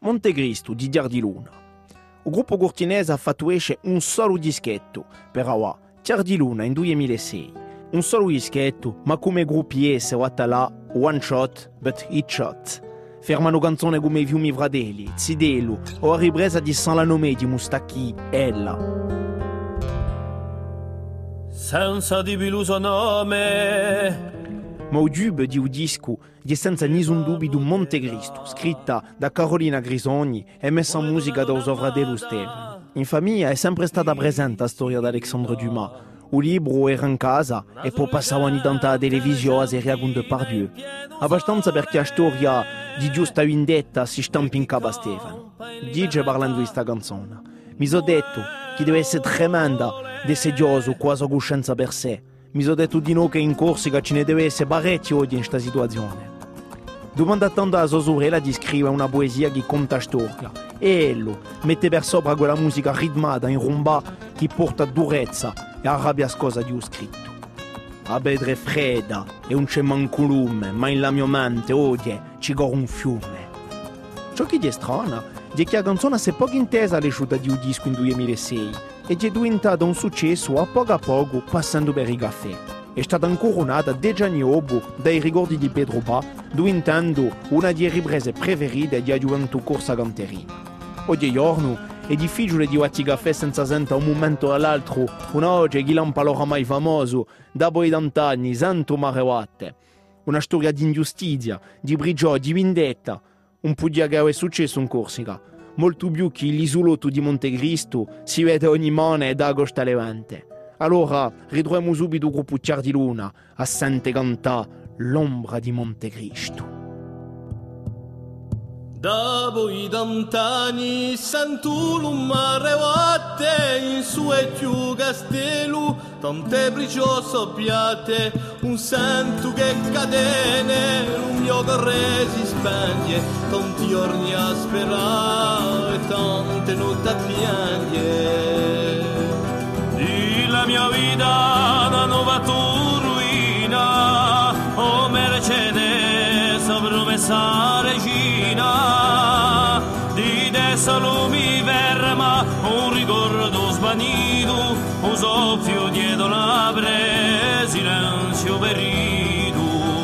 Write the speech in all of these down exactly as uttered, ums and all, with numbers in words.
Montecristo di Diardiluna. Il gruppo cortinese ha fatto esce un solo dischetto per Awa, Diardiluna in duemilasei. Un solo dischetto, ma come gruppi esse o là, one shot, but hit shot. Fermano canzoni come I fiumi Fratelli, Zidelu o la ripresa di San Lanome di Mustacchi, Ella. Senza di biluso nome. Ma il dubio di un disco è senza nessun dubbio di Montecristo, scritta da Carolina Grisogni e messa in musica da suo fratello Stefano. In famiglia è sempre stata presente la storia di Alexandre Dumas. Il libro era in casa e poi passava ogni tanto alla televisione a serie con Depardieu. Abbastanza perché la storia di giusta vendetta si stampa in capo a Stefano. Dice parlando di questa canzone: mi sono detto che deve essere tremenda, desidioso, quasi a coscienza per sé. Mi sono detto di no che in Corsica ce ne deve essere parecchio odio in questa situazione. Domanda tanto alla sua sorella di scrivere una poesia che conta storia e ello mette per sopra quella musica ritmata in rumba che porta durezza e arrabbia scosa di un scritto. La bedre è fredda e non c'è manco lume, ma in la mia mente odia ci corre un fiume. Ciò che è strano è che la canzone si è poco intesa all'uscita di un disco in duemilasei e è diventata un successo a poco a poco passando per i caffè. È stata incoronata dieci anni dopo dai ricordi di Pedro Pa, diventando una delle riprese preferite di gioventù corsa canterina. Oggigiorno è difficile di fare caffè senza sentire un momento all'altro una voce che lampa l'oramai famoso dopo i vent'anni, Santo Marewatte. Una storia di ingiustizia, di prigione, di vendetta, un po' di che è successo in Corsica. Molto più che l'isolotto di Montecristo si vede ogni mane da agosto a Levante. Allora ritroviamo subito il gruppo Diardiluna a sente cantare l'ombra di Montecristo. Dopo i vent'anni sento l'umare vatte in su e più castello, tante briciò soppiate, un sento che catene, un mio corre si spegne, tanti giorni a sperare e tante notti a piangere. Di la mia vita una nuova ruina, oh mercede sopromessa regina, di te solo mi ferma un ricordo svanito, un soffio dietro l'abre, silenzio perito.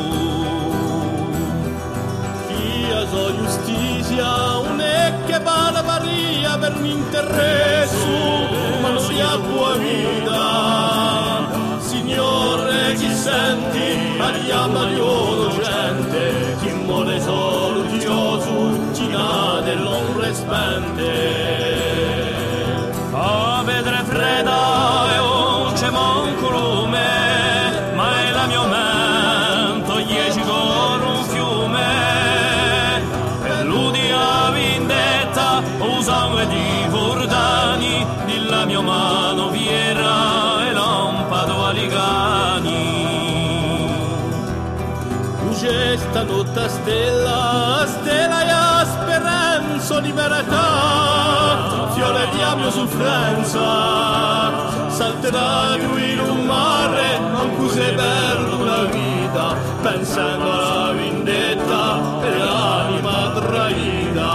Io so giustizia, un è che vale paria per l'interesse, ma non si ha buona vita. Signore, chi senti, parliamo di gente, chi muore solo Dio, chi cade l'ombra spente. A vedere fredda e non c'è manco lume, ma è la mia mente, dieci corre un fiume, per l'udia vendetta, o sangue di Fordani, dilla mia mano viera e lampado aligani. Questa notte stella, stella e speranza, libertà, fiore di mia soffrenza, salterà qui in un mare, anche se perdo la vita, pensando alla vendetta e l'anima traita.